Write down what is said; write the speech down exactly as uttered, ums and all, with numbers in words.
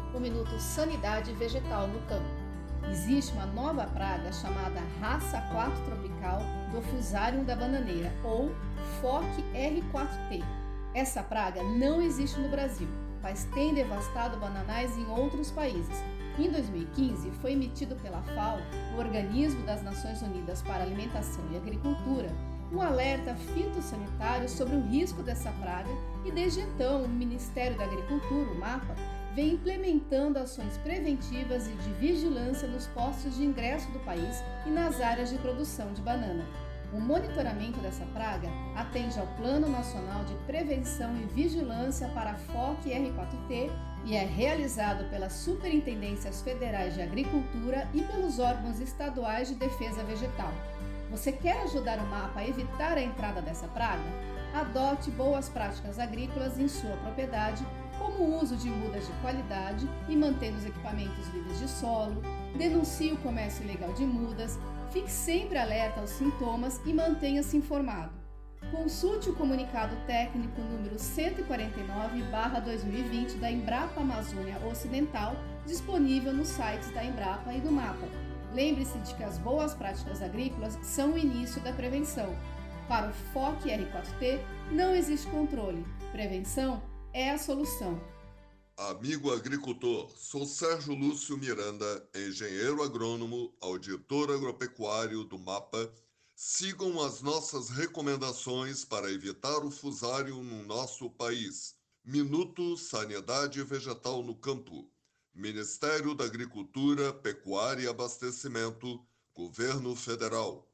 o Minuto Sanidade Vegetal no Campo. Existe uma nova praga chamada Raça quatro tropical do Fusarium da bananeira, ou F O C R quatro T. Essa praga não existe no Brasil, mas tem devastado bananais em outros países. Em dois mil e quinze, foi emitido pela F A O, o Organismo das Nações Unidas para a Alimentação e Agricultura, um alerta fitossanitário sobre o risco dessa praga e desde então o Ministério da Agricultura, o MAPA, vem implementando ações preventivas e de vigilância nos postos de ingresso do país e nas áreas de produção de banana. O monitoramento dessa praga atende ao Plano Nacional de Prevenção e Vigilância para a F O C R quatro T e é realizado pelas Superintendências Federais de Agricultura e pelos órgãos estaduais de defesa vegetal. Você quer ajudar o MAPA a evitar a entrada dessa praga? Adote boas práticas agrícolas em sua propriedade, como o uso de mudas de qualidade e mantendo os equipamentos livres de solo, denuncie o comércio ilegal de mudas, fique sempre alerta aos sintomas e mantenha-se informado. Consulte o comunicado técnico número cento e quarenta e nove barra dois mil e vinte da Embrapa Amazônia Ocidental, disponível nos sites da Embrapa e do MAPA. Lembre-se de que as boas práticas agrícolas são o início da prevenção. Para o F O C R quatro T não existe controle. Prevenção é a solução. Amigo agricultor, sou Sérgio Lúcio Miranda, engenheiro agrônomo, auditor agropecuário do MAPA. Sigam as nossas recomendações para evitar o fusário no nosso país. Minuto Sanidade Vegetal no Campo. Ministério da Agricultura, Pecuária e Abastecimento, Governo Federal.